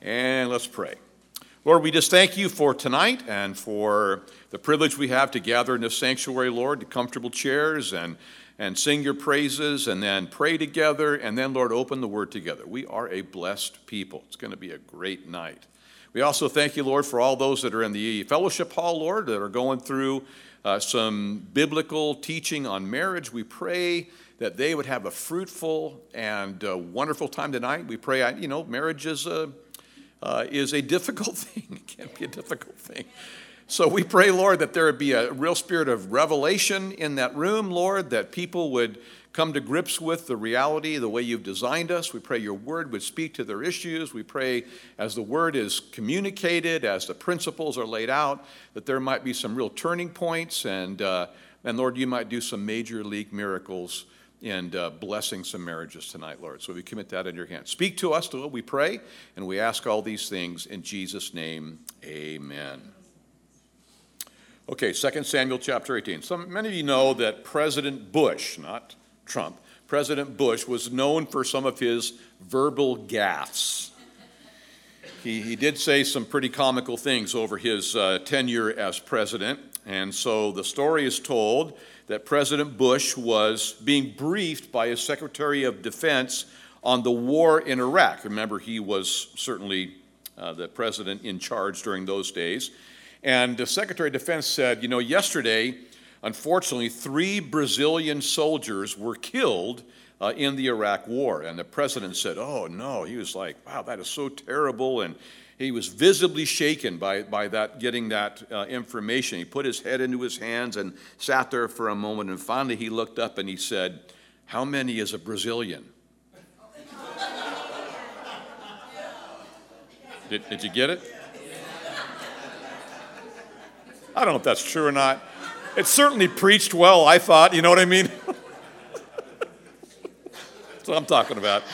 And let's pray. Lord, we just thank you for tonight and for the privilege we have to gather in this sanctuary, Lord, to comfortable chairs and sing your praises and then pray together and then, Lord, open the word together. We are a blessed people. It's going to be a great night. We also thank you, Lord, for all those that are in the fellowship hall, Lord, that are going through some biblical teaching on marriage. We pray that they would have a fruitful and wonderful time tonight. We pray, marriage is a difficult thing. It can be a difficult thing. So we pray, Lord, that there would be a real spirit of revelation in that room, Lord, that people would come to grips with the reality, the way you've designed us. We pray your word would speak to their issues. We pray as the word is communicated, as the principles are laid out, that there might be some real turning points, and Lord, you might do some major league miracles and blessing some marriages tonight, Lord. So we commit that in your hands. Speak to us, Lord, we pray, and we ask all these things in Jesus' name, amen. Okay, 2 Samuel chapter 18. Many of you know that President Bush, not Trump, President Bush was known for some of his verbal gaffes. He did say some pretty comical things over his tenure as president, and so the story is told that President Bush was being briefed by his Secretary of Defense on the war in Iraq. Remember, he was certainly the president in charge during those days. And the Secretary of Defense said, yesterday, unfortunately, 3 Brazilian soldiers were killed in the Iraq war. And the president said, oh, no. He was like, wow, that is so terrible. And he was visibly shaken by getting that information. He put his head into his hands and sat there for a moment. And finally, he looked up and he said, how many is a Brazilian? Did you get it? I don't know if that's true or not. It certainly preached well, I thought. You know what I mean? That's what I'm talking about.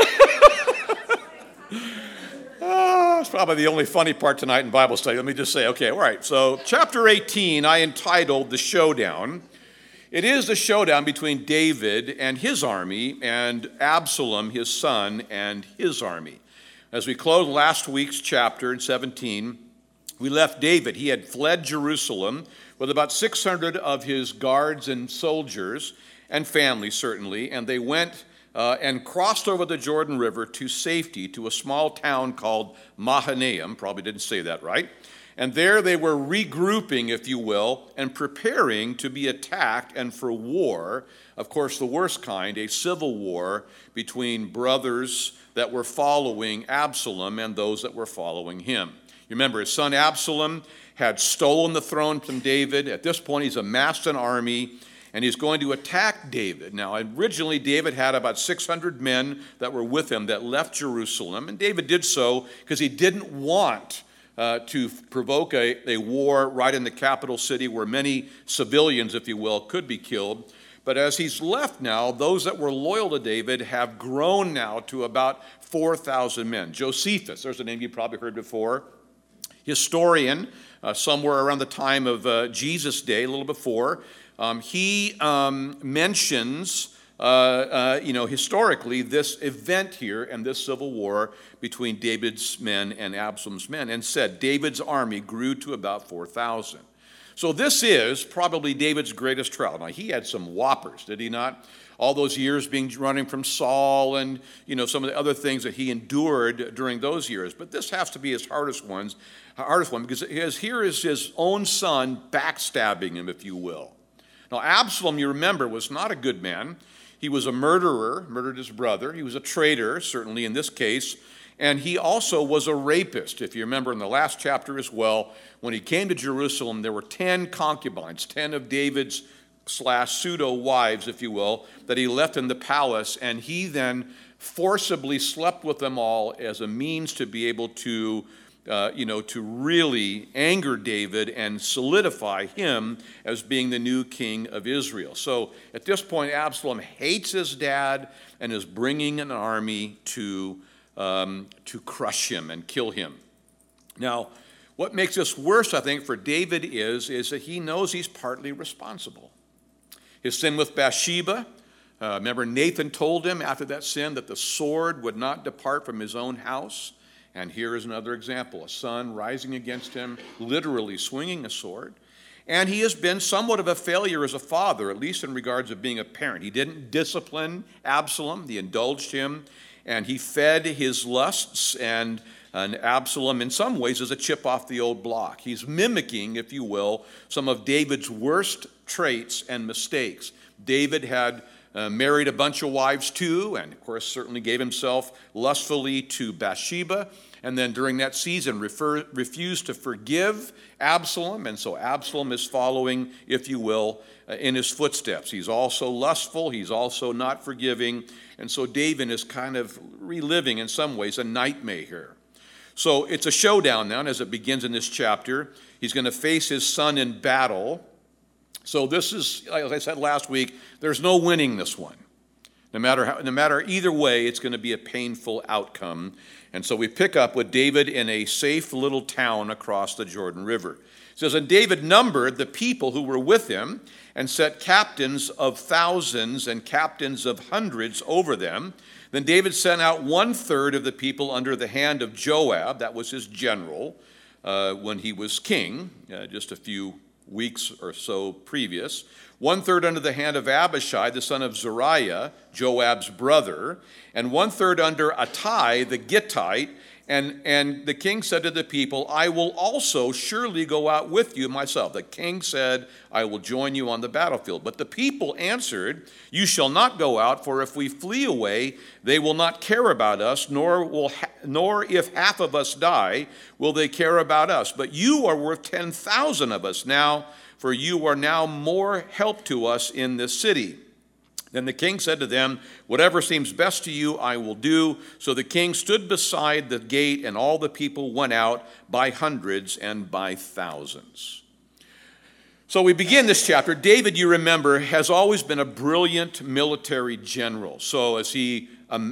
It's probably the only funny part tonight in Bible study. Let me just say, okay, all right. So chapter 18, I entitled The Showdown. It is the showdown between David and his army and Absalom, his son, and his army. As we closed last week's chapter in 17, we left David. He had fled Jerusalem with about 600 of his guards and soldiers and family, certainly, and they went and crossed over the Jordan River to safety to a small town called Mahanaim. Probably didn't say that right. And there they were regrouping, if you will, and preparing to be attacked and for war, of course, the worst kind, a civil war between brothers that were following Absalom and those that were following him. You remember, his son Absalom had stolen the throne from David. At this point, he's amassed an army, and he's going to attack David. Now, originally, David had about 600 men that were with him that left Jerusalem, and David did so because he didn't want to provoke a war right in the capital city where many civilians, if you will, could be killed. But as he's left now, those that were loyal to David have grown now to about 4,000 men. Josephus, there's a name you probably heard before, historian, somewhere around the time of Jesus' day, a little before, he mentions, historically, this event here and this civil war between David's men and Absalom's men, and said David's army grew to about 4,000. So this is probably David's greatest trial. Now, he had some whoppers, did he not? All those years running from Saul and, some of the other things that he endured during those years. But this has to be his hardest one, because here is his own son backstabbing him, if you will. Now, Absalom, you remember, was not a good man. He was a murderer, murdered his brother. He was a traitor, certainly in this case. And he also was a rapist. If you remember in the last chapter as well, when he came to Jerusalem, there were 10 concubines, 10 of David's pseudo wives, if you will, that he left in the palace, and he then forcibly slept with them all as a means to be able to really anger David and solidify him as being the new king of Israel. So at this point, Absalom hates his dad and is bringing an army to crush him and kill him. Now, what makes this worse, I think, for David is that he knows he's partly responsible. His sin with Bathsheba, remember Nathan told him after that sin that the sword would not depart from his own house. And here is another example, a son rising against him, literally swinging a sword. And he has been somewhat of a failure as a father, at least in regards of being a parent. He didn't discipline Absalom. He indulged him, and he fed his lusts, and Absalom, in some ways, is a chip off the old block. He's mimicking, if you will, some of David's worst traits and mistakes. David had married a bunch of wives too, and of course certainly gave himself lustfully to Bathsheba, and then during that season refused to forgive Absalom, and so Absalom is following, if you will, in his footsteps. He's also lustful, he's also not forgiving, and so David is kind of reliving in some ways a nightmare here. So it's a showdown now, and as it begins in this chapter, he's going to face his son in battle. So this is, as I said last week, there's no winning this one. No matter either way, it's going to be a painful outcome. And so we pick up with David in a safe little town across the Jordan River. It says, and David numbered the people who were with him and set captains of thousands and captains of hundreds over them. Then David sent out 1/3 of the people under the hand of Joab, that was his general, when he was king, just a few weeks or so previous. 1/3 under the hand of Abishai, the son of Zeruiah, Joab's brother, and 1/3 under Attai, the Gittite. And the king said to the people, I will also surely go out with you myself. The king said, I will join you on the battlefield. But the people answered, you shall not go out, for if we flee away, they will not care about us, nor if half of us die, will they care about us. But you are worth 10,000 of us now, for you are now more help to us in this city. Then the king said to them, whatever seems best to you, I will do. So the king stood beside the gate, and all the people went out by hundreds and by thousands. So we begin this chapter. David, you remember, has always been a brilliant military general. So as he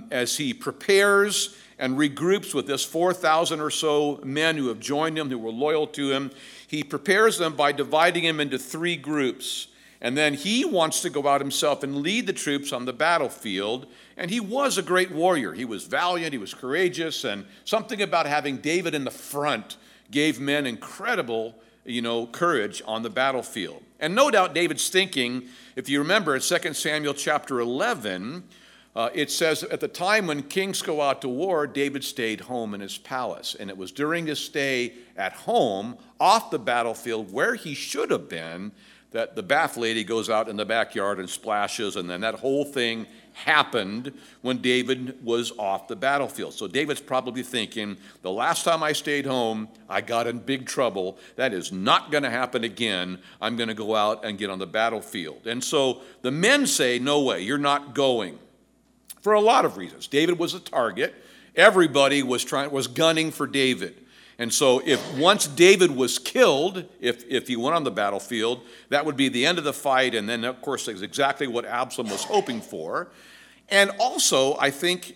prepares and regroups with this 4,000 or so men who have joined him, who were loyal to him, he prepares them by dividing them into 3 groups. And then he wants to go out himself and lead the troops on the battlefield. And he was a great warrior. He was valiant, he was courageous, and something about having David in the front gave men incredible, courage on the battlefield. And no doubt David's thinking, if you remember in 2 Samuel chapter 11, it says at the time when kings go out to war, David stayed home in his palace. And it was during his stay at home, off the battlefield, where he should have been, that the bath lady goes out in the backyard and splashes, and then that whole thing happened when David was off the battlefield. So David's probably thinking, the last time I stayed home, I got in big trouble. That is not going to happen again. I'm going to go out and get on the battlefield. And so the men say, no way, you're not going. For a lot of reasons. David was a target. Everybody was gunning for David. And so if once David was killed, if he went on the battlefield, that would be the end of the fight. And then, of course, that's exactly what Absalom was hoping for. And also, I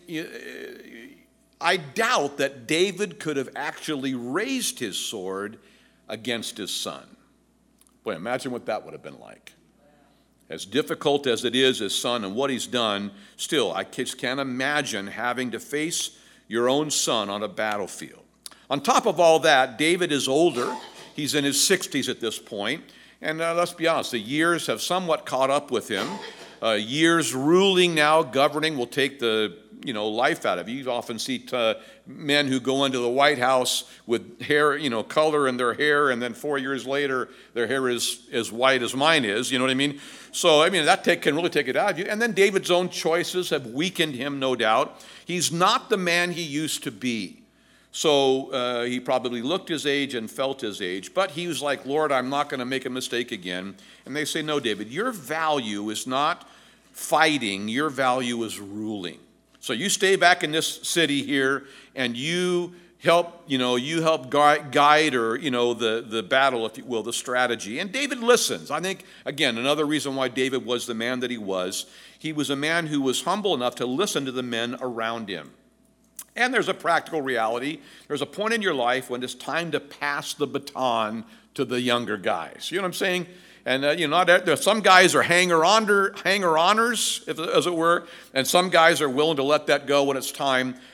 doubt that David could have actually raised his sword against his son. Boy, imagine what that would have been like. As difficult as it is, his son and what he's done, still, I just can't imagine having to face your own son on a battlefield. On top of all that, David is older. He's in his 60s at this point. And let's be honest, the years have somewhat caught up with him. Years ruling now, governing will take the life out of you. You often see men who go into the White House with hair, color in their hair, and then 4 years later, their hair is as white as mine is. You know what I mean? So, that can really take it out of you. And then David's own choices have weakened him, no doubt. He's not the man he used to be. So he probably looked his age and felt his age, but he was like, Lord, I'm not going to make a mistake again. And they say, no, David, your value is not fighting, your value is ruling. So you stay back in this city here, and you help guide or, the battle, if you will, the strategy. And David listens. I think, again, another reason why David was the man that he was a man who was humble enough to listen to the men around him. And there's a practical reality. There's a point in your life when it's time to pass the baton to the younger guys. You know what I'm saying? And some guys are hanger-oners, as it were, and some guys are willing to let that go when it's time.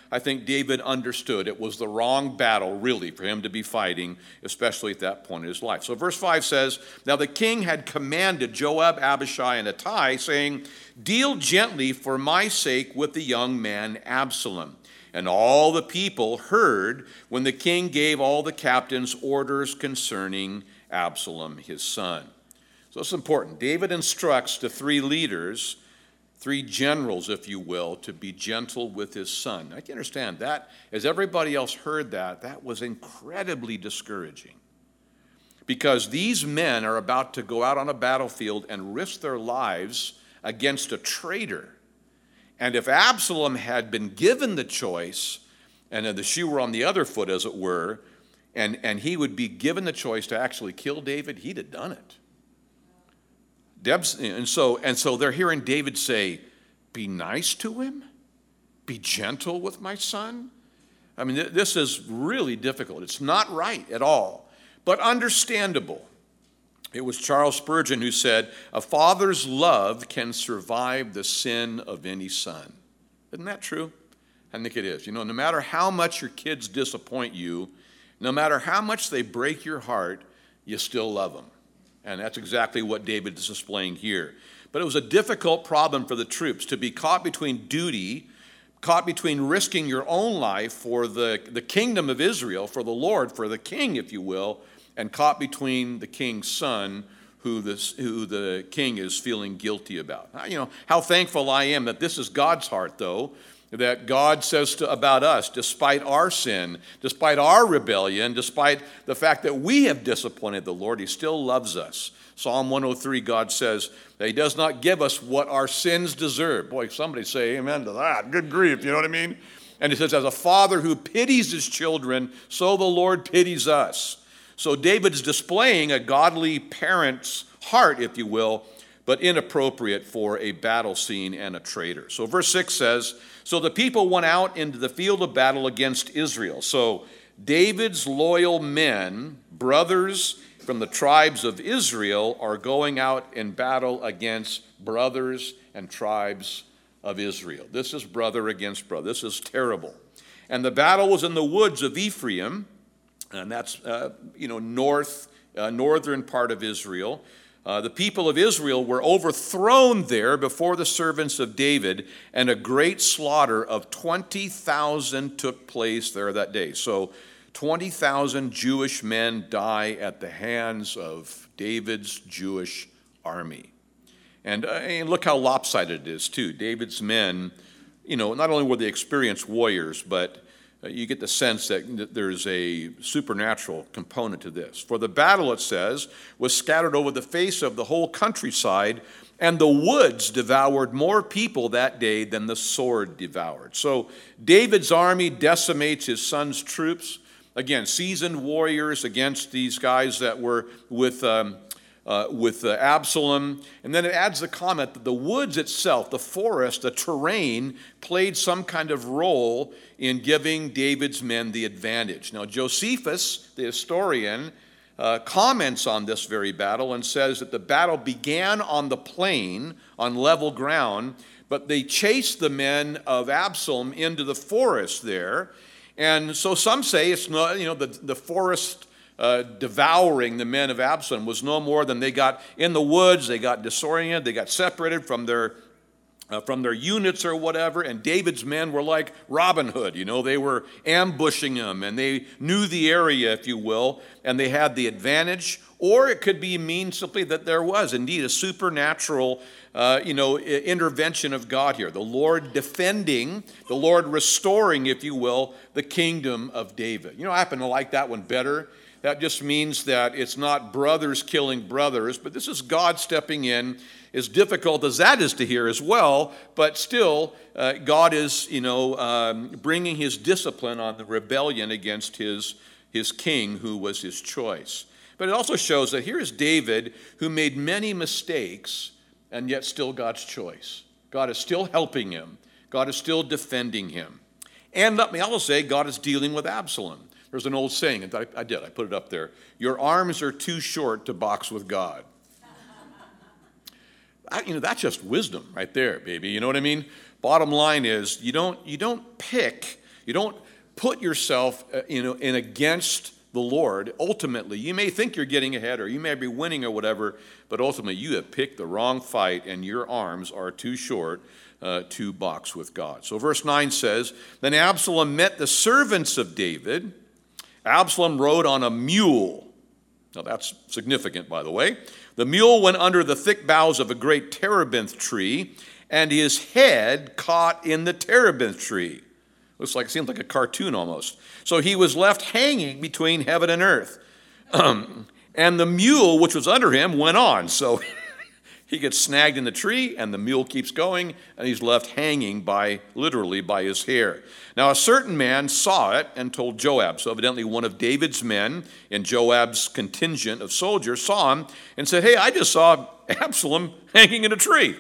I think David understood it was the wrong battle, really, for him to be fighting, especially at that point in his life. So verse 5 says, "Now the king had commanded Joab, Abishai, and Ittai, saying, 'Deal gently for my sake with the young man Absalom.' And all the people heard when the king gave all the captains orders concerning Absalom, his son." So it's important. David instructs the three leaders, three generals, if you will, to be gentle with his son. I can understand that. As everybody else heard that, that was incredibly discouraging. Because these men are about to go out on a battlefield and risk their lives against a traitor. And if Absalom had been given the choice, and the shoe were on the other foot, as it were, and he would be given the choice to actually kill David, he'd have done it. And so they're hearing David say, "Be nice to him? Be gentle with my son?" I mean, this is really difficult. It's not right at all, but understandable. It was Charles Spurgeon who said, "A father's love can survive the sin of any son." Isn't that true? I think it is. You know, no matter how much your kids disappoint you, no matter how much they break your heart, you still love them. And that's exactly what David is displaying here. But it was a difficult problem for the troops to be caught between duty, caught between risking your own life for the kingdom of Israel, for the Lord, for the king, if you will, and caught between the king's son, who the king is feeling guilty about. You know, how thankful I am that this is God's heart, though, that God says about us, despite our sin, despite our rebellion, despite the fact that we have disappointed the Lord, he still loves us. Psalm 103, God says that he does not give us what our sins deserve. Boy, somebody say amen to that. Good grief, you know what I mean? And he says, as a father who pities his children, so the Lord pities us. So David's displaying a godly parent's heart, if you will, but inappropriate for a battle scene and a traitor. So verse 6 says, "So the people went out into the field of battle against Israel." So David's loyal men, brothers from the tribes of Israel, are going out in battle against brothers and tribes of Israel. This is brother against brother. This is terrible. And the battle was in the woods of Ephraim, and that's northern part of Israel. The people of Israel were overthrown there before the servants of David, and a great slaughter of 20,000 took place there that day. So 20,000 Jewish men die at the hands of David's Jewish army. And look how lopsided it is, too. David's men, not only were they experienced warriors, but you get the sense that there's a supernatural component to this. For the battle, it says, was scattered over the face of the whole countryside, and the woods devoured more people that day than the sword devoured. So David's army decimates his son's troops. Again, seasoned warriors against these guys that were with Absalom. And then it adds the comment that the woods itself, the forest, the terrain, played some kind of role in giving David's men the advantage. Now, Josephus, the historian, comments on this very battle and says that the battle began on the plain, on level ground, but they chased the men of Absalom into the forest there. And so some say it's not, the forest devouring the men of Absalom was no more than they got in the woods, they got disoriented, they got separated from their units or whatever, and David's men were like Robin Hood, they were ambushing them, and they knew the area, if you will, and they had the advantage. Or it could mean simply that there was indeed a supernatural intervention of God here. The Lord defending, the Lord restoring, if you will, the kingdom of David. I happen to like that one better. That just means that it's not brothers killing brothers, but this is God stepping in. As difficult as that is to hear as well, but still, God is, bringing his discipline on the rebellion against his king, who was his choice. But it also shows that here is David, who made many mistakes, and yet still God's choice. God is still helping him. God is still defending him. And let me also say, God is dealing with Absalom. There's an old saying, and I put it up there. Your arms are too short to box with God. That's just wisdom right there, baby. You know what I mean? Bottom line is, you don't pick You don't put yourself in against the Lord. Ultimately, you may think you're getting ahead or you may be winning or whatever, but ultimately you have picked the wrong fight and your arms are too short to box with God. So verse 9 says, then Absalom met the servants of David. Absalom rode on a mule. Now that's significant, by the way. The mule went under the thick boughs of a great terebinth tree, and his head caught in the terebinth tree. Seems like a cartoon almost. So he was left hanging between heaven and earth. And the mule, which was under him, went on. So he gets snagged in the tree, and the mule keeps going, and he's left hanging literally by his hair. Now a certain man saw it and told Joab. So evidently one of David's men in Joab's contingent of soldiers saw him and said, hey, I just saw Absalom hanging in a tree.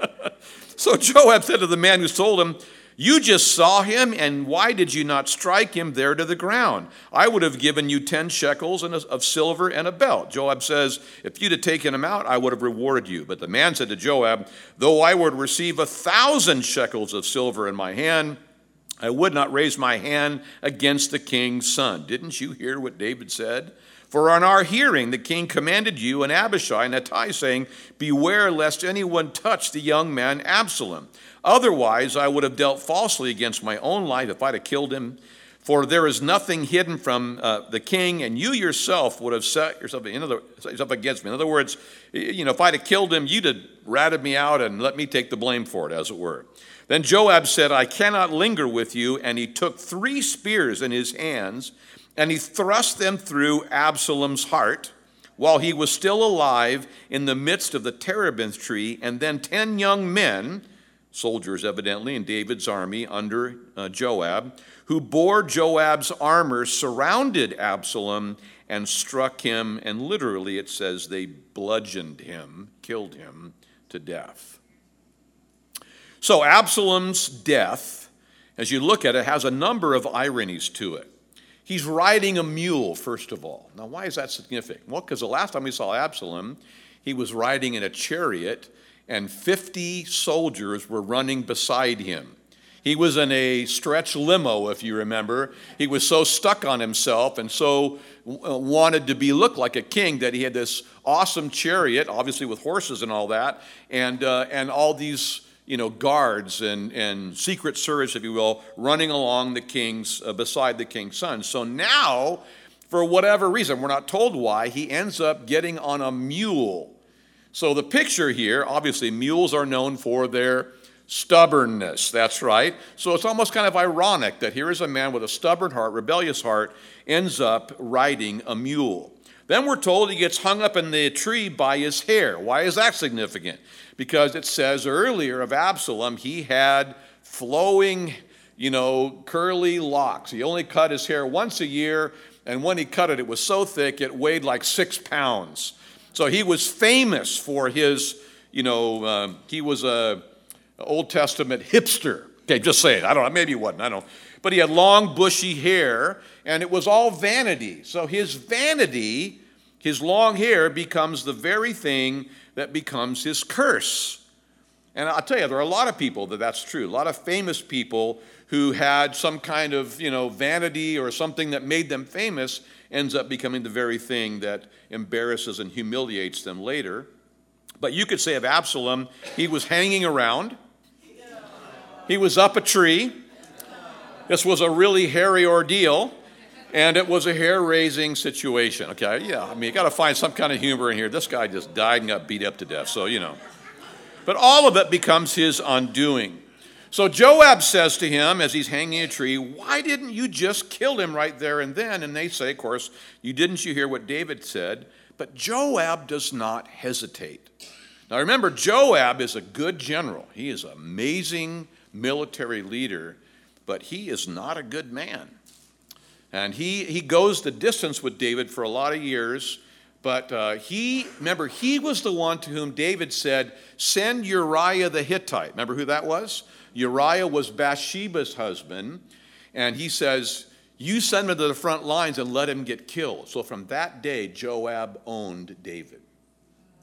So Joab said to the man who told him, you just saw him, and why did you not strike him there to the ground? I would have given you 10 shekels of silver and a belt. Joab says, if you'd have taken him out, I would have rewarded you. But the man said to Joab, though I would receive 1,000 shekels of silver in my hand, I would not raise my hand against the king's son. Didn't you hear what David said? For on our hearing, the king commanded you and Abishai and Ittai, saying, beware lest anyone touch the young man Absalom. Otherwise, I would have dealt falsely against my own life if I'd have killed him. For there is nothing hidden from the king, and you yourself would have set yourself against me. In other words, if I'd have killed him, you'd have ratted me out and let me take the blame for it, as it were. Then Joab said, I cannot linger with you. And he took 3 spears in his hands, and he thrust them through Absalom's heart while he was still alive in the midst of the terebinth tree. And then 10 young men, soldiers evidently in David's army under Joab, who bore Joab's armor, surrounded Absalom and struck him. And literally it says they bludgeoned him, killed him to death. So Absalom's death, as you look at it, has a number of ironies to it. He's riding a mule, first of all. Now, why is that significant? Well, because the last time we saw Absalom, he was riding in a chariot, and 50 soldiers were running beside him. He was in a stretch limo, if you remember. He was so stuck on himself and so wanted to look like a king that he had this awesome chariot, obviously with horses and all that, and all these guards and secret service, if you will, running along the king's, beside the king's son. So now, for whatever reason, we're not told why, he ends up getting on a mule. So the picture here, obviously, mules are known for their stubbornness. That's right. So it's almost kind of ironic that here is a man with a stubborn heart, rebellious heart, ends up riding a mule. Then we're told he gets hung up in the tree by his hair. Why is that significant? Because it says earlier of Absalom, he had flowing, curly locks. He only cut his hair once a year, and when he cut it, it was so thick it weighed like 6 pounds. So he was famous for his, he was a Old Testament hipster. Okay, just say it. I don't know. Maybe he wasn't. I don't know. But he had long, bushy hair, and it was all vanity. So his vanity, his long hair, becomes the very thing that becomes his curse. And I'll tell you, there are a lot of people that's true. A lot of famous people who had some kind of, vanity or something that made them famous ends up becoming the very thing that embarrasses and humiliates them later. But you could say of Absalom, he was hanging around. He was up a tree. This was a really hairy ordeal, and it was a hair-raising situation. Okay, yeah, you got to find some kind of humor in here. This guy just died and got beat up to death, so. But all of it becomes his undoing. So Joab says to him as he's hanging a tree, why didn't you just kill him right there and then? And they say, of course, you hear what David said? But Joab does not hesitate. Now remember, Joab is a good general. He is an amazing military leader, but he is not a good man. And he goes the distance with David for a lot of years, but he was the one to whom David said, send Uriah the Hittite. Remember who that was? Uriah was Bathsheba's husband, and he says, you send him to the front lines and let him get killed. So from that day, Joab owned David,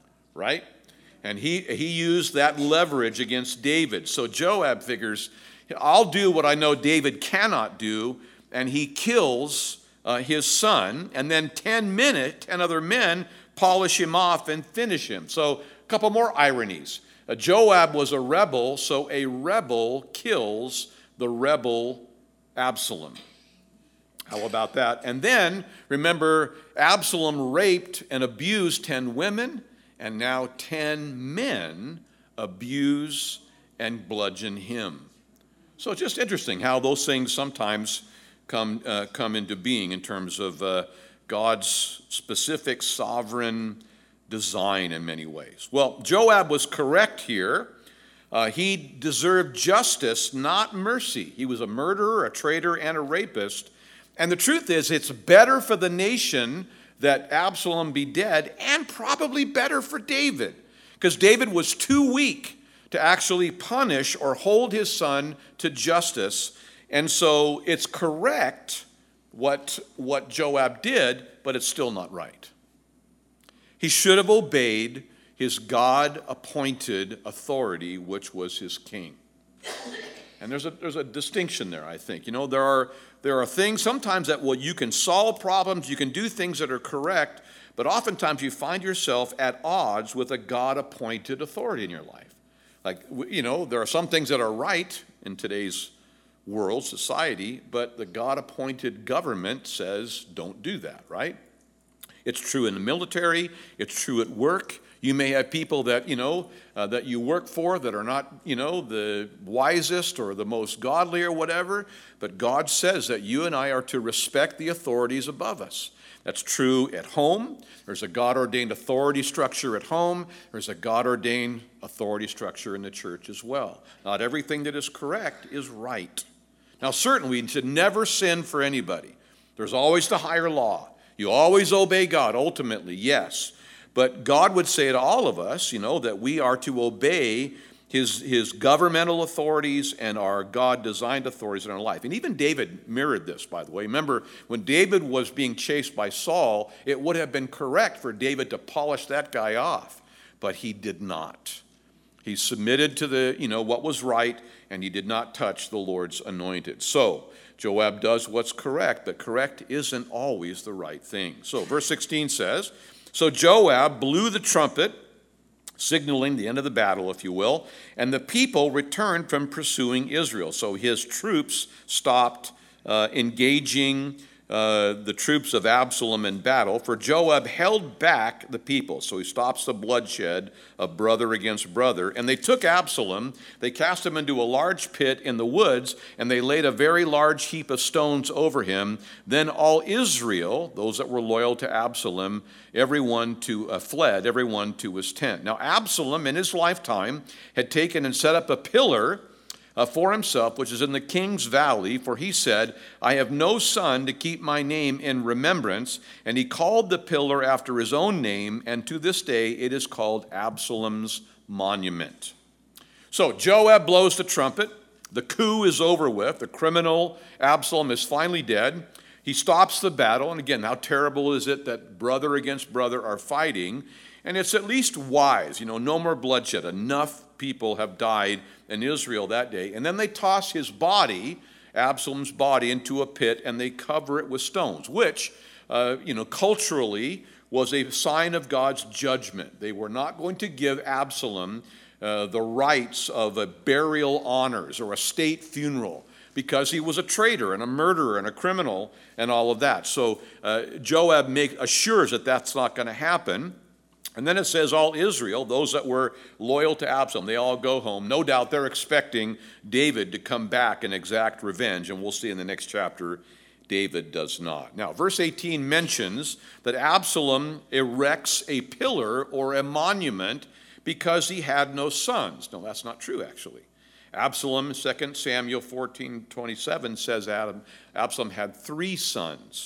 right? And he used that leverage against David. So Joab figures, I'll do what I know David cannot do, and he kills his son, and then 10 other men polish him off and finish him. So a couple more ironies. Joab was a rebel, so a rebel kills the rebel Absalom. How about that? And then, remember, Absalom raped and abused 10 women, and now 10 men abuse and bludgeon him. So it's just interesting how those things sometimes come into being in terms of God's specific sovereign design in many ways. Well, Joab was correct here. He deserved justice, not mercy. He was a murderer, a traitor, and a rapist. And the truth is, it's better for the nation that Absalom be dead, and probably better for David, because David was too weak to actually punish or hold his son to justice. And so it's correct what Joab did, but it's still not right. He should have obeyed his God-appointed authority, which was his king. And there's a distinction there, I think. You know, there are things sometimes that, well, you can solve problems, you can do things that are correct, but oftentimes you find yourself at odds with a God-appointed authority in your life. Like, you know, there are some things that are right in today's world, society, but the God-appointed government says don't do that, right? It's true in the military, it's true at work. You may have people that, that you work for that are not, the wisest or the most godly or whatever, but God says that you and I are to respect the authorities above us. That's true at home. There's a God-ordained authority structure at home. There's a God-ordained authority structure in the church as well. Not everything that is correct is right. Now, certainly, we should never sin for anybody. There's always the higher law. You always obey God, ultimately, yes. But God would say to all of us, that we are to obey his governmental authorities and our God-designed authorities in our life. And even David mirrored this, by the way. Remember, when David was being chased by Saul, it would have been correct for David to polish that guy off, but he did not. He submitted to what was right, and he did not touch the Lord's anointed. So Joab does what's correct, but correct isn't always the right thing. So verse 16 says, "So Joab blew the trumpet, signaling the end of the battle, if you will, and the people returned from pursuing Israel." So his troops stopped engaging the troops of Absalom in battle, for Joab held back the people. So he stops the bloodshed of brother against brother. And they took Absalom, they cast him into a large pit in the woods, and they laid a very large heap of stones over him. Then all Israel, those that were loyal to Absalom, everyone fled, everyone to his tent. Now Absalom, in his lifetime, had taken and set up a pillar for himself, which is in the king's valley, for he said, "I have no son to keep my name in remembrance." And he called the pillar after his own name, and to this day it is called Absalom's monument. So Joab blows the trumpet. The coup is over with. The criminal Absalom is finally dead. He stops the battle. And again, how terrible is it that brother against brother are fighting? And it's at least wise, no more bloodshed. Enough people have died in Israel that day. And then they toss his body, Absalom's body, into a pit, and they cover it with stones, which, culturally was a sign of God's judgment. They were not going to give Absalom the rights of a burial honors or a state funeral, because he was a traitor and a murderer and a criminal and all of that. So Joab assures that that's not going to happen. And then it says all Israel, those that were loyal to Absalom, they all go home. No doubt they're expecting David to come back and exact revenge. And we'll see in the next chapter, David does not. Now, verse 18 mentions that Absalom erects a pillar or a monument because he had no sons. No, that's not true, actually. Absalom, 2 Samuel 14:27 says Absalom had 3 sons.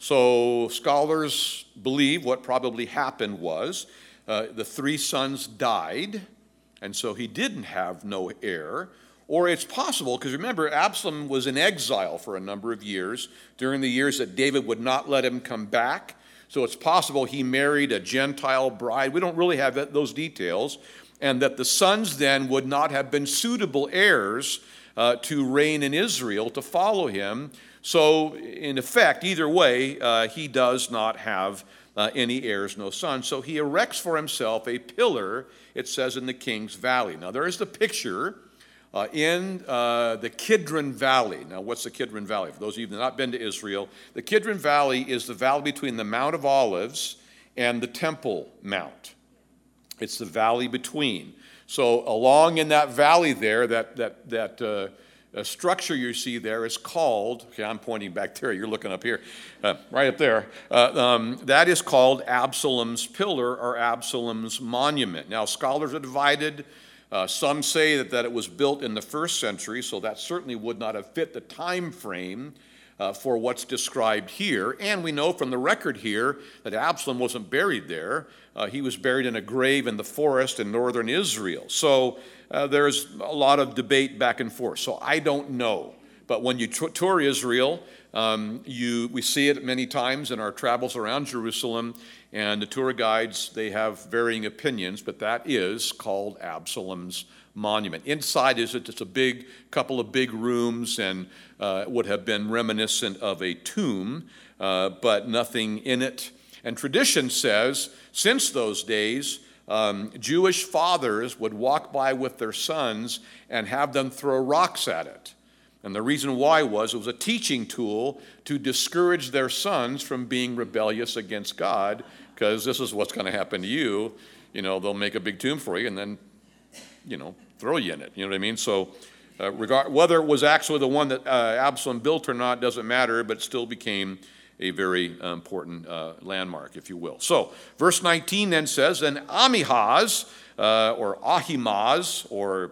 So scholars believe what probably happened was the 3 sons died, and so he didn't have no heir. Or it's possible, because remember, Absalom was in exile for a number of years, during the years that David would not let him come back. So it's possible he married a Gentile bride. We don't really have those details. And that the sons then would not have been suitable heirs to reign in Israel, to follow him. So, in effect, either way, he does not have any heirs, no sons. So he erects for himself a pillar, it says, in the king's valley. Now, there is the picture in the Kidron Valley. Now, what's the Kidron Valley? For those of you who have not been to Israel, the Kidron Valley is the valley between the Mount of Olives and the Temple Mount. It's the valley between. So along in that valley there, that structure you see there is called, okay, I'm pointing back there, you're looking up here, right up there, that is called Absalom's Pillar or Absalom's Monument. Now, scholars are divided. Some say that it was built in the 1st century, so that certainly would not have fit the time frame for what's described here. And we know from the record here that Absalom wasn't buried there. He was buried in a grave in the forest in northern Israel. So there's a lot of debate back and forth. So I don't know. But when you tour Israel, we see it many times in our travels around Jerusalem, and the tour guides, they have varying opinions, but that is called Absalom's Monument. Inside is it's a couple of big rooms, and would have been reminiscent of a tomb, but nothing in it. And tradition says, since those days, Jewish fathers would walk by with their sons and have them throw rocks at it. And the reason why it was a teaching tool to discourage their sons from being rebellious against God, because this is what's going to happen to you. You know, they'll make a big tomb for you and then, throw you in it. You know what I mean? So whether it was actually the one that Absalom built or not doesn't matter, but it still became a very important landmark, if you will. So verse 19 then says, "And Amihaz, or Ahimaaz, or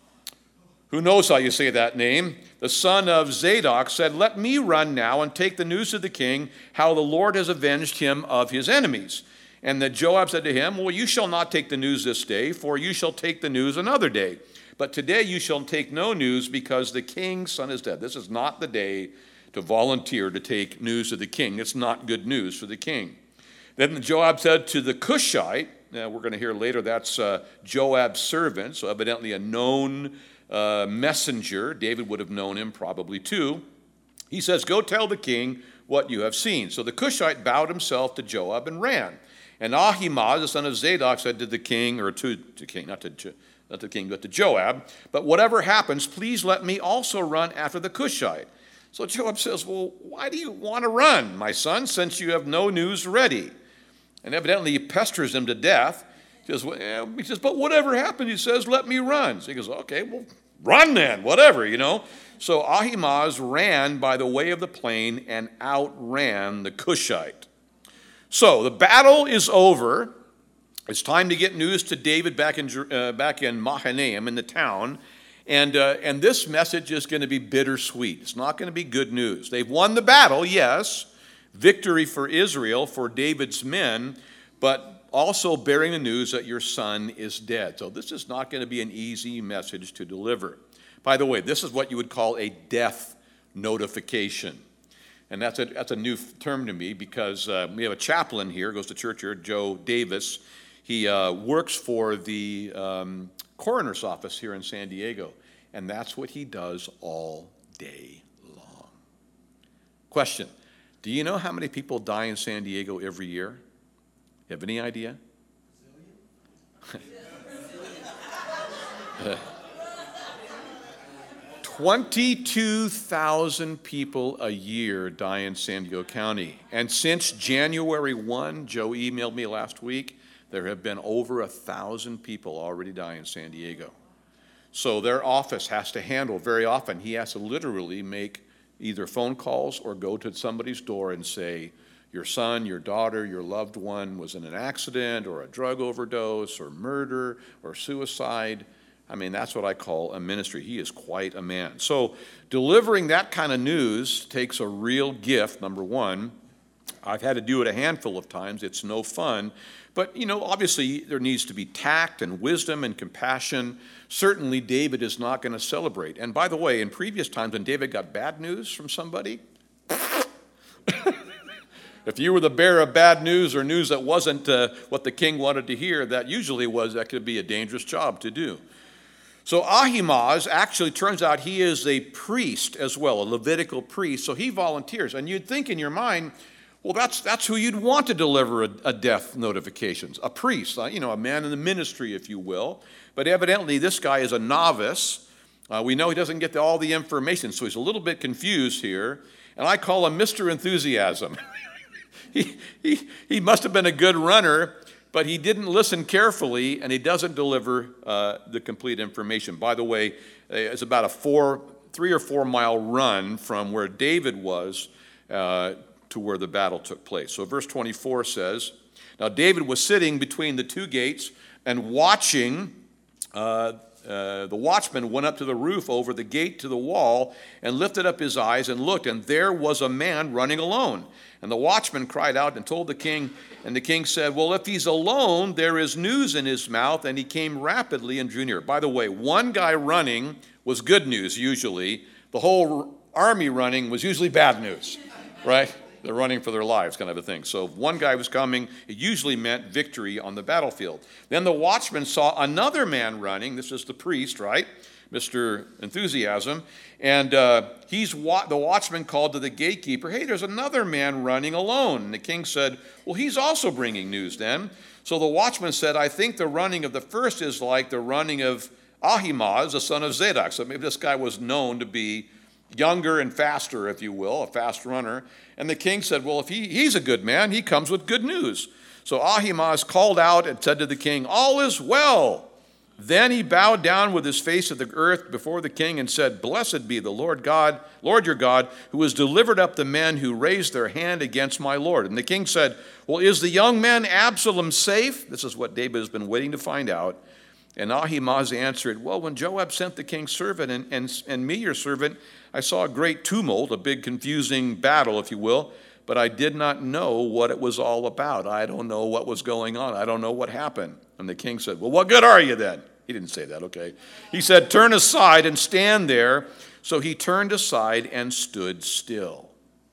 who knows how you say that name, the son of Zadok, said, 'Let me run now and take the news of the king, how the Lord has avenged him of his enemies.' And that Joab said to him, 'Well, you shall not take the news this day, for you shall take the news another day. But today you shall take no news, because the king's son is dead.'" This is not the day to volunteer to take news of the king. It's not good news for the king. Then Joab said to the Cushite, we're going to hear later that's Joab's servant, so evidently a known messenger. David would have known him probably too. He says, "Go tell the king what you have seen." So the Cushite bowed himself to Joab and ran. And Ahimaaz, the son of Zadok, said to the king, or to the king, not the king, but to Joab, "But whatever happens, please let me also run after the Cushite." So Joab says, "Well, why do you want to run, my son, since you have no news ready?" And evidently he pesters him to death. He says, "But whatever happens," he says, "let me run." So he goes, "Okay, well, run then, whatever, So Ahimaaz ran by the way of the plain and outran the Cushite. So the battle is over. It's time to get news to David back in Mahanaim, in the town. And this message is going to be bittersweet. It's not going to be good news. They've won the battle, yes. Victory for Israel, for David's men, but also bearing the news that your son is dead. So this is not going to be an easy message to deliver. By the way, this is what you would call a death notification. And that's a new term to me, because we have a chaplain here, goes to church here, Joe Davis. He works for the coroner's office here in San Diego, and that's what he does all day long. Question: do you know how many people die in San Diego every year? You have any idea? 22,000 people a year die in San Diego County. And since January 1, Joe emailed me last week, there have been over 1,000 people already die in San Diego. So their office has to handle, very often, he has to literally make either phone calls or go to somebody's door and say, your son, your daughter, your loved one was in an accident or a drug overdose or murder or suicide. I mean, that's what I call a ministry. He is quite a man. So delivering that kind of news takes a real gift, number one. I've had to do it a handful of times. It's no fun. But, obviously there needs to be tact and wisdom and compassion. Certainly David is not going to celebrate. And by the way, in previous times when David got bad news from somebody, if you were the bearer of bad news or news that wasn't what the king wanted to hear, that could be a dangerous job to do. So Ahimaaz actually turns out he is a priest as well, a Levitical priest. So he volunteers. And you'd think in your mind, well, that's who you'd want to deliver a death notifications, a priest, a man in the ministry, if you will. But evidently this guy is a novice. We know he doesn't get all the information, so he's a little bit confused here. And I call him Mr. Enthusiasm. He must have been a good runner, but he didn't listen carefully, and he doesn't deliver the complete information. By the way, it's about a 3 or 4 mile run from where David was to where the battle took place. So verse 24 says, now David was sitting between the two gates and watching. The watchman went up to the roof over the gate to the wall and lifted up his eyes and looked, and there was a man running alone. And the watchman cried out and told the king, and the king said, well, if he's alone, there is news in his mouth. And he came rapidly and drew near. By the way, one guy running was good news usually. The whole army running was usually bad news, right? They're running for their lives, kind of a thing. So if one guy was coming, it usually meant victory on the battlefield. Then the watchman saw another man running. This is the priest, right? Mr. Enthusiasm. And the watchman called to the gatekeeper, hey, there's another man running alone. And the king said, well, he's also bringing news then. So the watchman said, I think the running of the first is like the running of Ahimaaz, the son of Zadok. So maybe this guy was known to be younger and faster, if you will, a fast runner. And the king said, well, if he's a good man, he comes with good news. So Ahimaaz called out and said to the king, all is well. Then he bowed down with his face to the earth before the king and said, blessed be the Lord your God, who has delivered up the men who raised their hand against my Lord. And the king said, well, is the young man Absalom safe? This is what David has been waiting to find out. And Ahimaaz answered, well, when Joab sent the king's servant and me, your servant, I saw a great tumult, a big confusing battle, if you will, but I did not know what it was all about. I don't know what was going on. I don't know what happened. And the king said, well, what good are you then? He didn't say that, okay. He said, turn aside and stand there. So he turned aside and stood still.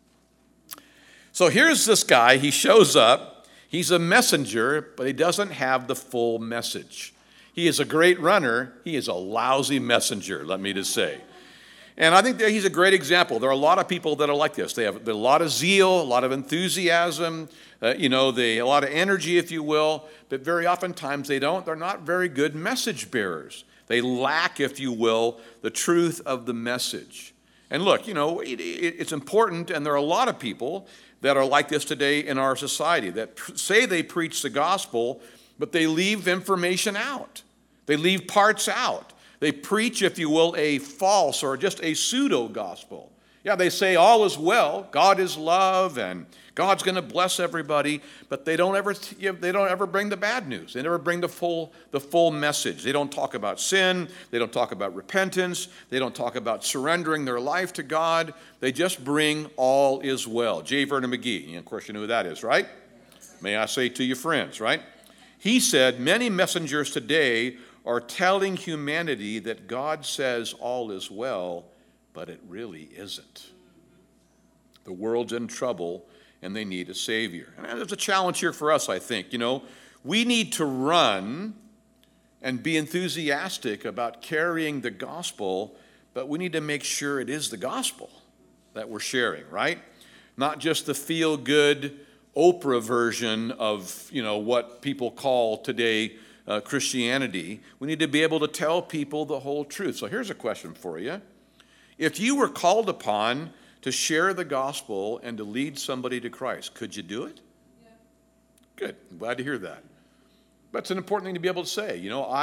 So here's this guy. He shows up. He's a messenger, but he doesn't have the full message. He is a great runner. He is a lousy messenger, let me just say. And I think that he's a great example. There are a lot of people that are like this. They have a lot of zeal, a lot of enthusiasm, a lot of energy, if you will, but very oftentimes they're not very good message bearers. They lack, if you will, the truth of the message. And look, it's important, and there are a lot of people that are like this today in our society that say they preach the gospel, but they leave information out. They leave parts out. They preach, if you will, a false or just a pseudo-gospel. Yeah, they say all is well, God is love, and God's going to bless everybody, but they don't ever bring the bad news. They never bring the full message. They don't talk about sin. They don't talk about repentance. They don't talk about surrendering their life to God. They just bring all is well. J. Vernon McGee, of course you know who that is, right? May I say to your friends, right? He said, many messengers today are telling humanity that God says all is well, but it really isn't. The world's in trouble, and they need a Savior. And there's a challenge here for us, I think. We need to run and be enthusiastic about carrying the gospel, but we need to make sure it is the gospel that we're sharing, right? Not just the feel-good Oprah version of, what people call today Christianity. We need to be able to tell people the whole truth. So here's a question for you. If you were called upon to share the gospel and to lead somebody to Christ, could you do it? Yeah. Good. I'm glad to hear that. That's an important thing to be able to say.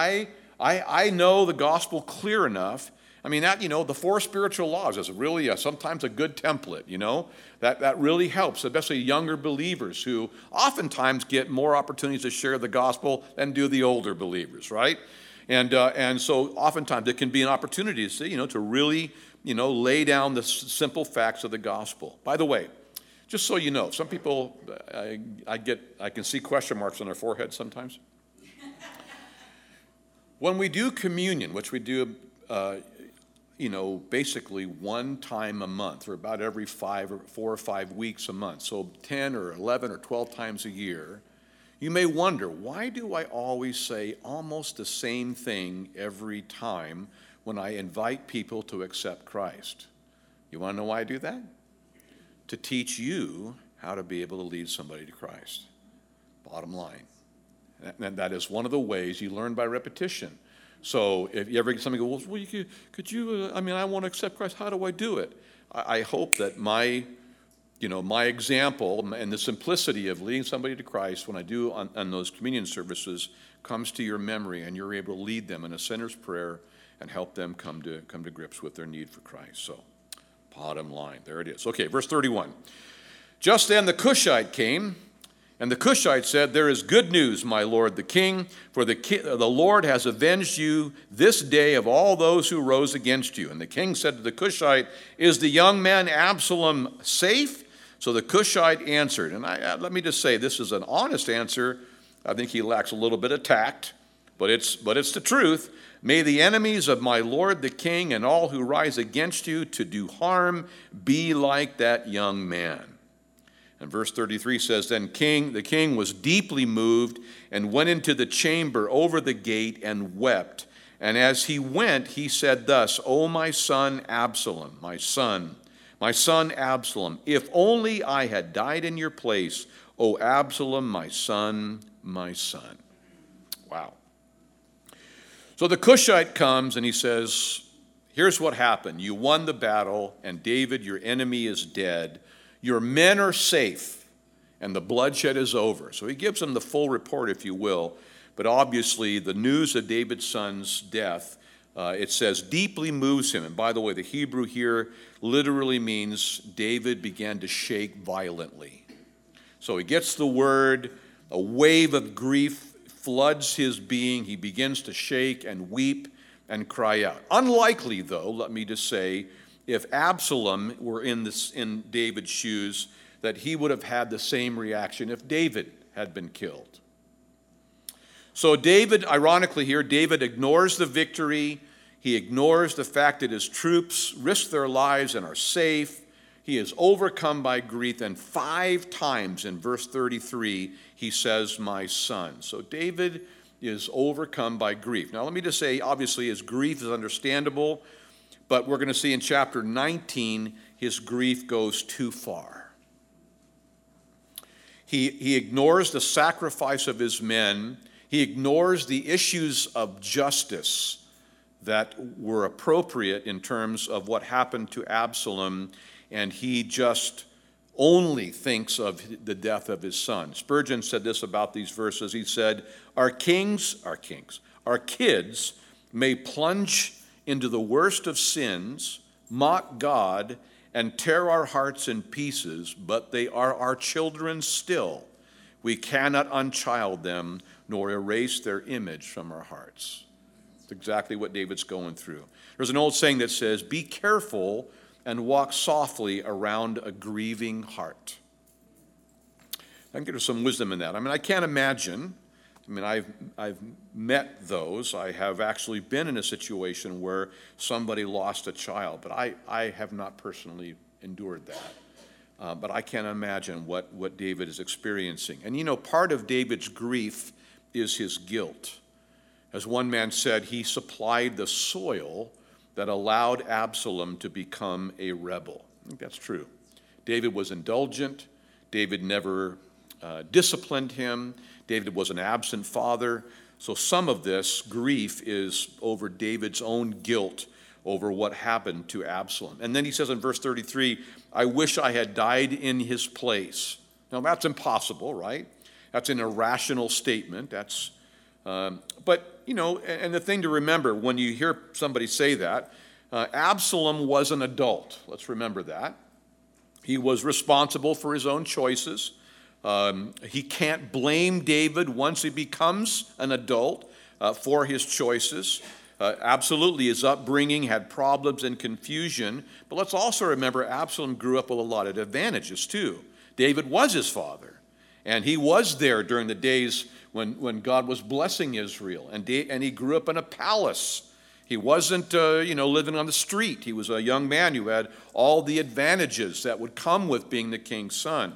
I know the gospel clear enough. I mean, the 4 spiritual laws is really sometimes a good template, That really helps, especially younger believers who oftentimes get more opportunities to share the gospel than do the older believers, right? And so oftentimes it can be an opportunity to really, lay down the simple facts of the gospel. By the way, just so you know, some people, I can see question marks on their forehead sometimes. When we do communion, which we do, basically one time a month, or about every 4 or 5 weeks a month, so 10 or 11 or 12 times a year, You may wonder, why do I always say almost the same thing every time when I invite people to accept Christ? You want to know why I do that? To teach you how to be able to lead somebody to Christ. Bottom line. And that is one of the ways you learn by repetition. So if you ever get somebody go, well, I want to accept Christ. How do I do it? I hope that my example and the simplicity of leading somebody to Christ when I do on those communion services comes to your memory, and you're able to lead them in a sinner's prayer and help them come to grips with their need for Christ. So, bottom line, there it is. Okay, verse 31. Just then the Cushite came, and the Cushite said, "There is good news, my lord the king, for the Lord has avenged you this day of all those who rose against you." And the king said to the Cushite, "Is the young man Absalom safe?" So the Cushite answered, and let me just say, this is an honest answer. I think he lacks a little bit of tact, but it's the truth. "May the enemies of my lord the king and all who rise against you to do harm be like that young man." And verse 33 says, "Then the king was deeply moved and went into the chamber over the gate and wept. And as he went, he said thus, 'O my son Absalom, my son Absalom, if only I had died in your place, O Absalom, my son, my son.'" Wow. So the Cushite comes and he says, here's what happened. You won the battle, and David, your enemy, is dead. Your men are safe, and the bloodshed is over. So he gives them the full report, if you will. But obviously, the news of David's son's death, it says, deeply moves him. And by the way, the Hebrew here literally means David began to shake violently. So he gets the word, a wave of grief floods his being. He begins to shake and weep and cry out. Unlikely, though, let me just say, if Absalom were in David's shoes, that he would have had the same reaction if David had been killed. So David, ironically here, David ignores the victory. He ignores the fact that his troops risk their lives and are safe. He is overcome by grief, and 5 times in verse 33, he says, "My son." So David is overcome by grief. Now let me just say, obviously his grief is understandable, but we're going to see in chapter 19, his grief goes too far. He ignores the sacrifice of his men. He ignores the issues of justice that were appropriate in terms of what happened to Absalom, and he just only thinks of the death of his son. Spurgeon said this about these verses. He said, our kids may plunge into the worst of sins, mock God, and tear our hearts in pieces, but they are our children still. We cannot unchild them, nor erase their image from our hearts. It's exactly what David's going through. There's an old saying that says, be careful and walk softly around a grieving heart. I can get some wisdom in that. I can't imagine. I've met those. I have actually been in a situation where somebody lost a child, but I have not personally endured that. But I can't imagine what David is experiencing. And part of David's grief is his guilt. As one man said, he supplied the soil that allowed Absalom to become a rebel. I think that's true. David was indulgent. David never disciplined him. David was an absent father. So some of this grief is over David's own guilt over what happened to Absalom. And then he says in verse 33, I wish I had died in his place. Now that's impossible, right? That's an irrational statement. But the thing to remember when you hear somebody say that, Absalom was an adult. Let's remember that. He was responsible for his own choices. He can't blame David once he becomes an adult for his choices. Absolutely, his upbringing had problems and confusion. But let's also remember Absalom grew up with a lot of advantages too. David was his father, and he was there during the days when God was blessing Israel. And he grew up in a palace. He wasn't, living on the street. He was a young man who had all the advantages that would come with being the king's son.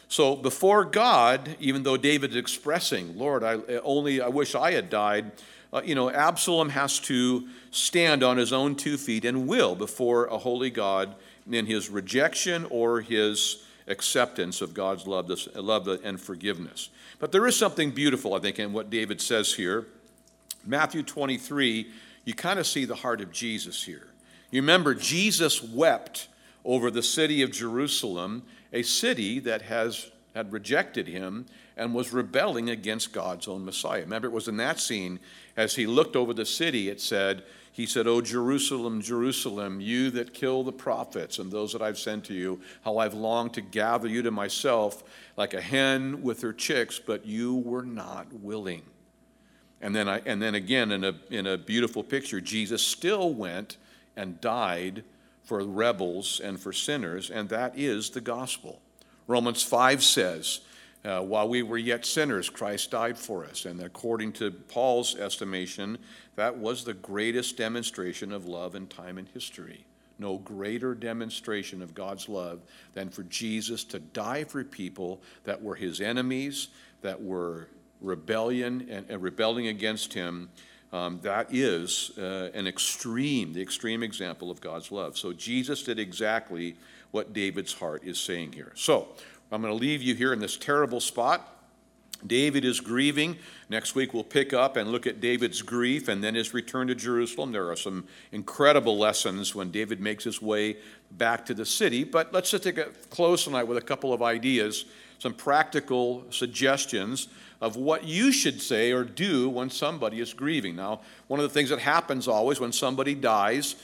So before God, even though David's expressing, Lord, I wish I had died, Absalom has to stand on his own 2 feet and will before a holy God in his rejection or his acceptance of God's love and forgiveness. But there is something beautiful, I think, in what David says here. Matthew 23, you kind of see the heart of Jesus here. You remember, Jesus wept over the city of Jerusalem, a city that had rejected him and was rebelling against God's own Messiah. Remember, it was in that scene, as he looked over the city, he said, "O Jerusalem, Jerusalem, you that kill the prophets and those that I've sent to you, how I've longed to gather you to myself like a hen with her chicks, but you were not willing." And then again, in a beautiful picture, Jesus still went and died for rebels and for sinners, and that is the gospel. Romans 5 says, while we were yet sinners, Christ died for us. And according to Paul's estimation, that was the greatest demonstration of love in time and history. No greater demonstration of God's love than for Jesus to die for people that were his enemies, that were rebelling against him. That is the extreme example of God's love. So Jesus did exactly what David's heart is saying here. So I'm going to leave you here in this terrible spot. David is grieving. Next week we'll pick up and look at David's grief and then his return to Jerusalem. There are some incredible lessons when David makes his way back to the city. But let's just take a close tonight with a couple of ideas, some practical suggestions of what you should say or do when somebody is grieving. Now, one of the things that happens always when somebody dies,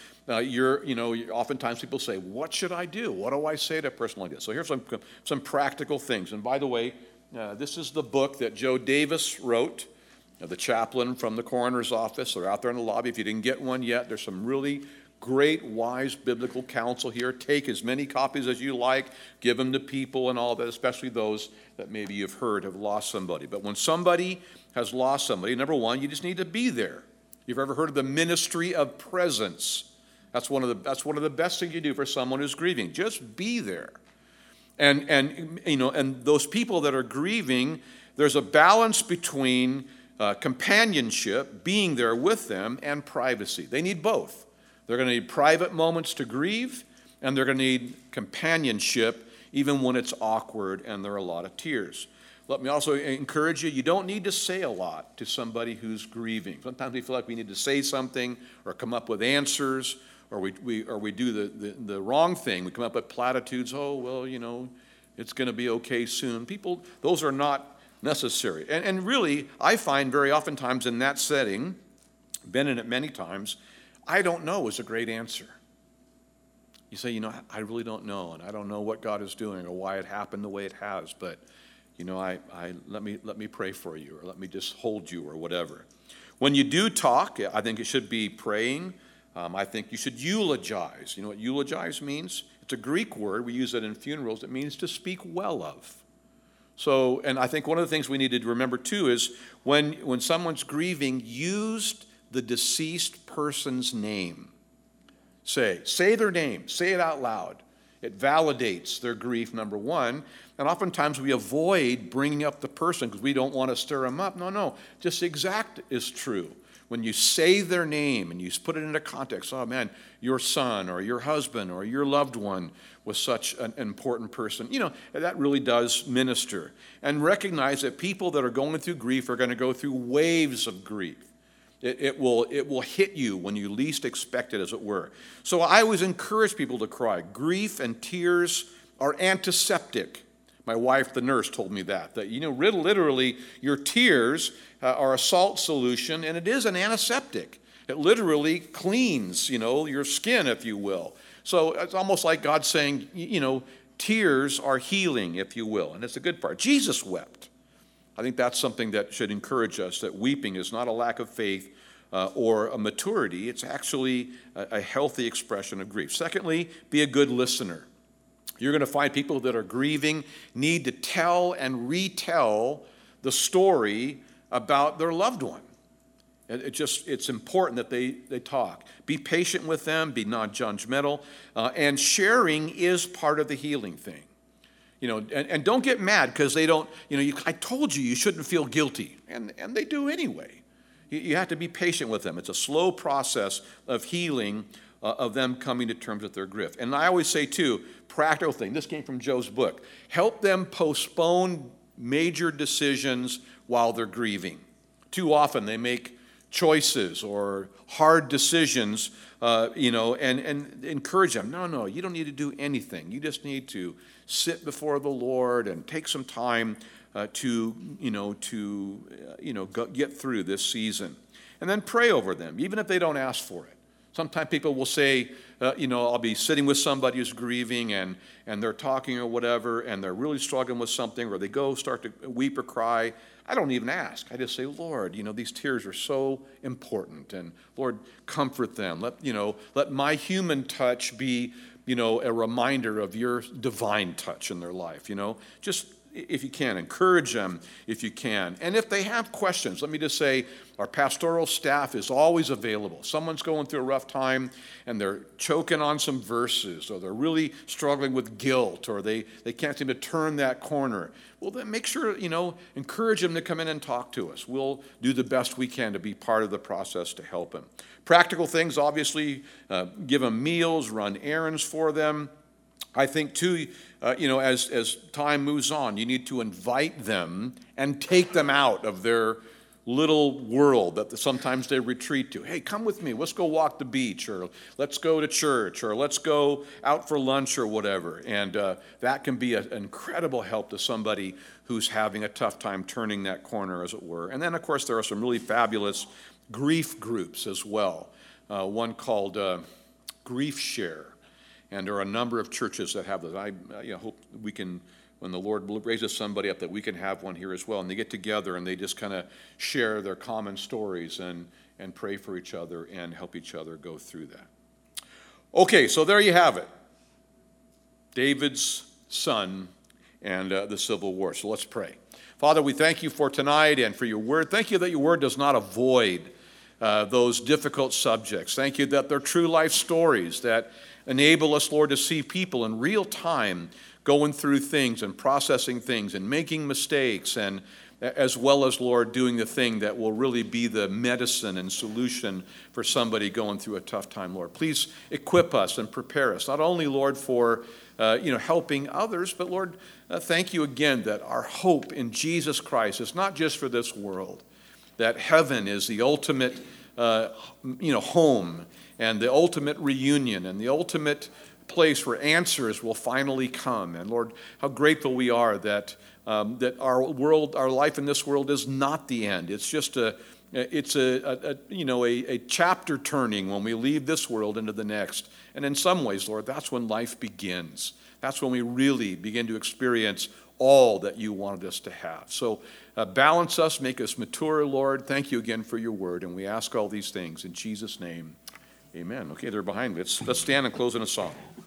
oftentimes people say, "What should I do? What do I say to a person like this?" So here's some practical things. And by the way, this is the book that Joe Davis wrote, the chaplain from the coroner's office. They're out there in the lobby. If you didn't get one yet, there's some really great, wise biblical counsel here. Take as many copies as you like. Give them to people and all that, especially those that maybe you've heard have lost somebody. But when somebody has lost somebody, number one, you just need to be there. You've ever heard of the ministry of presence? That's one of the best things you do for someone who's grieving. Just be there. And those people that are grieving, there's a balance between companionship, being there with them, and privacy. They need both. They're going to need private moments to grieve, and they're going to need companionship even when it's awkward and there are a lot of tears. Let me also encourage you don't need to say a lot to somebody who's grieving. Sometimes we feel like we need to say something or come up with answers, or we do the wrong thing. We come up with platitudes. "Oh, well, it's going to be okay soon." People, those are not necessary. And really, I find very oftentimes in that setting, been in it many times, "I don't know" is a great answer. You say, "I really don't know, and I don't know what God is doing or why it happened the way it has, but let me pray for you, or let me just hold you," or whatever. When you do talk, I think it should be praying. I think you should eulogize. You know what eulogize means? It's a Greek word. We use it in funerals. It means to speak well of. So, and I think one of the things we need to remember too is when someone's grieving, use the deceased person's name. Say their name. Say it out loud. It validates their grief, number one. And oftentimes we avoid bringing up the person because we don't want to stir them up. No. Just the exact is true. When you say their name and you put it into context, "Oh man, your son or your husband or your loved one was such an important person," that really does minister. And recognize that people that are going through grief are going to go through waves of grief. It will hit you when you least expect it, as it were. So I always encourage people to cry. Grief and tears are antiseptic. My wife, the nurse, told me that literally your tears are a salt solution, and it is an antiseptic. It literally cleans, your skin, if you will. So it's almost like God saying, tears are healing, if you will, and it's a good part. Jesus wept. I think that's something that should encourage us, that weeping is not a lack of faith or a maturity. It's actually a healthy expression of grief. Secondly, be a good listener. You're going to find people that are grieving need to tell and retell the story about their loved one. It's important that they talk. Be patient with them, be non-judgmental, and sharing is part of the healing thing. And don't get mad because they don't, I told you shouldn't feel guilty. And they do anyway. You have to be patient with them. It's a slow process of healing, of them coming to terms with their grief. And I always say, too, practical thing. This came from Joe's book. Help them postpone major decisions while they're grieving. Too often they make choices or hard decisions, and encourage them. No, you don't need to do anything. You just need to sit before the Lord and take some time to get through this season. And then pray over them, even if they don't ask for it. Sometimes people will say, I'll be sitting with somebody who's grieving and they're talking or whatever, and they're really struggling with something, or they start to weep or cry. I don't even ask. I just say, Lord, these tears are so important, and Lord, comfort them. Let my human touch be, a reminder of your divine touch in their life. Just if you can, encourage them if you can. And if they have questions, let me just say, our pastoral staff is always available. Someone's going through a rough time and they're choking on some verses, or they're really struggling with guilt, or they can't seem to turn that corner. Well, then make sure, encourage them to come in and talk to us. We'll do the best we can to be part of the process to help them. Practical things, obviously, give them meals, run errands for them. I think, too, as time moves on, you need to invite them and take them out of their little world that sometimes they retreat to. Hey, come with me. Let's go walk the beach, or let's go to church, or let's go out for lunch or whatever. And that can be an incredible help to somebody who's having a tough time turning that corner, as it were. And then, of course, there are some really fabulous grief groups as well. One called Grief Share. And there are a number of churches that have those. I hope we can, when the Lord raises somebody up, that we can have one here as well. And they get together and they just kind of share their common stories and pray for each other and help each other go through that. Okay, so there you have it. David's son and the Civil War. So let's pray. Father, we thank you for tonight and for your word. Thank you that your word does not avoid those difficult subjects. Thank you that they're true life stories that enable us, Lord, to see people in real time going through things and processing things and making mistakes, and as well as, Lord, doing the thing that will really be the medicine and solution for somebody going through a tough time, Lord. Please equip us and prepare us, not only, Lord, for helping others, but, Lord, thank you again that our hope in Jesus Christ is not just for this world, that heaven is the ultimate home, and the ultimate reunion, and the ultimate place where answers will finally come. And Lord, how grateful we are that our life in this world is not the end. It's just a chapter turning when we leave this world into the next. And in some ways, Lord, that's when life begins. That's when we really begin to experience all that you wanted us to have. So balance us, make us mature, Lord. Thank you again for your word, and we ask all these things in Jesus' name. Amen. Okay, they're behind me. Let's stand and close in a song.